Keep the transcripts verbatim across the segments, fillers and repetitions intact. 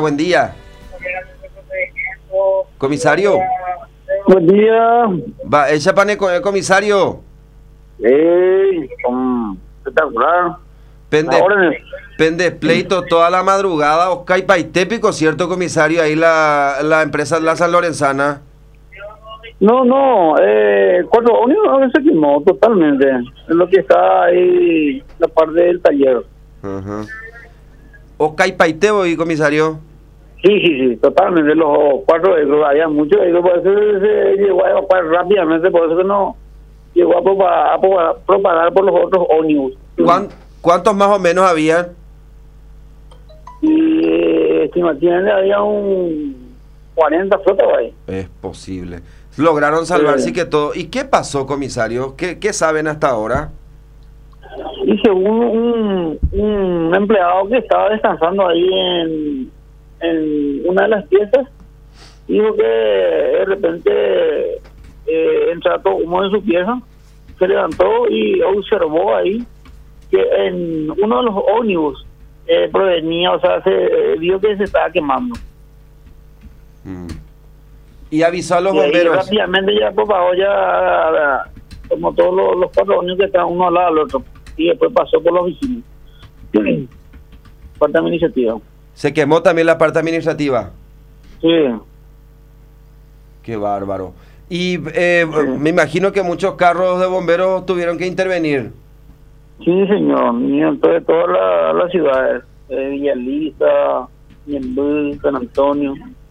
buen día. Comisario. Buen día. Va, ella pane con el comisario. Ey, um, espectacular. Pende, pende pleito toda la madrugada, Oscar Paitépico, ¿cierto, comisario? Ahí la, la empresa La San Lorenzana. No, no, eh, cuatro ómnibus se quemó totalmente. Es lo que está ahí, la parte del taller. Uh-huh. Oscar Paitebo y comisario. Sí, sí, sí, totalmente. Los cuatro vehículos, había muchos vehículos, por eso se llegó a evacuar rápidamente, por eso que no llegó a propagar, a propagar, propagar por los otros ómnibus. ¿Cuán, ¿Cuántos más o menos había? Y eh, estimativamente había un cuarenta flotas ahí. Es posible. Lograron salvarse y que todo. ¿Y qué pasó, comisario? ¿Qué, qué saben hasta ahora? Y según un, un empleado que estaba descansando ahí en, en una de las piezas, dijo que de repente eh, entró como en su pieza, se levantó y observó ahí que en uno de los ómnibus eh, provenía, o sea, se eh, vio que se estaba quemando. Mm. Y avisó a los y bomberos. Rápidamente ya propagó ya como todos los, los cuatro ómnibus que estaban uno al lado del otro. Y después pasó por la oficina. Parte administrativa. ¿Se quemó también la parte administrativa? Sí. Qué bárbaro. Y eh, sí. Me imagino que muchos carros de bomberos tuvieron que intervenir. Sí, señor. Y entonces todas la, las ciudades. Eh, Villalista, Ñembú, San Antonio.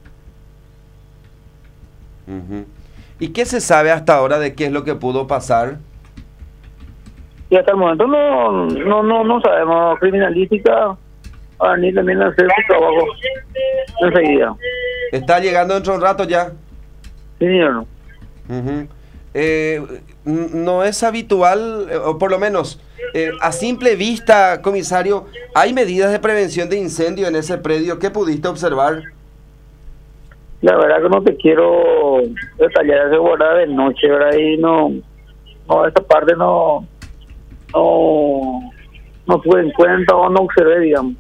Uh-huh. ¿Y qué se sabe hasta ahora de qué es lo que pudo pasar? Y hasta el momento no no no, no sabemos. Criminalística a venir también a hacer su trabajo enseguida. ¿Está llegando dentro de un rato ya? Sí, señor. Uh-huh. eh, no es habitual, o por lo menos eh, a simple vista, comisario, ¿hay medidas de prevención de incendio en ese predio? ¿Qué pudiste observar? La verdad que no te quiero detallar esa guardada de noche, ¿verdad? Y no, no, esa parte no no no tuve en cuenta o no observé, digamos.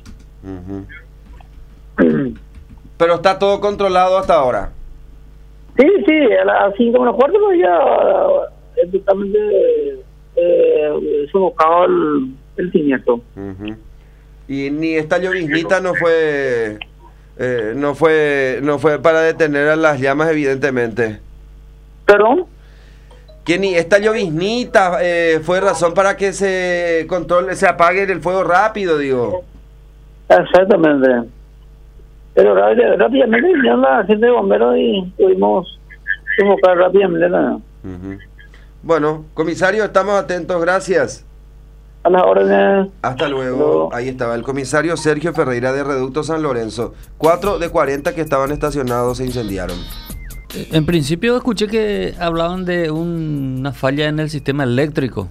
Uh-huh. Pero está todo controlado hasta ahora. Sí, sí, a las cinco menos cuarto pues ya es totalmente eh, sofocado el, el siniestro. Uh-huh. Y ni esta lloviznita no fue eh, no fue no fue para detener a las llamas, evidentemente. ¿Perdón? Que ni esta lloviznita eh, fue razón para que se controle, se apague el fuego rápido, digo. Exactamente. Pero rápidamente vinieron la gente de bomberos y pudimos sofocar rápidamente la... Uh-huh. Bueno, comisario, estamos atentos, gracias. A las órdenes. Hasta luego. luego. Ahí estaba el comisario Sergio Ferreira de Reducto San Lorenzo. Cuatro de cuarenta que estaban estacionados se incendiaron. En principio escuché que hablaban de un, una falla en el sistema eléctrico.